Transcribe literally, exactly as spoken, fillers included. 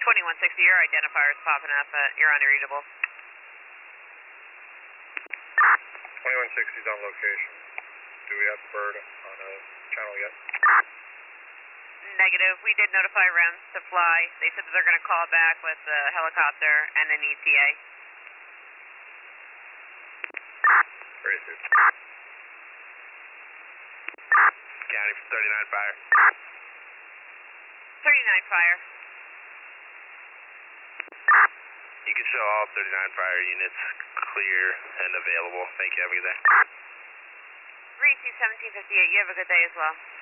twenty-one sixty, your identifier's popping up, but you're unreadable. twenty-one sixty is on location. Do we have Bird on a channel yet? Negative. We did notify R E M S to fly. They said that they're going to call back with the helicopter and an E T A. Very good. County for thirty-nine fire. thirty-nine fire. You can show all thirty-nine fire units clear and available. Thank you. Have a good day. three two seventeen fifty-eight. You have a good day as well.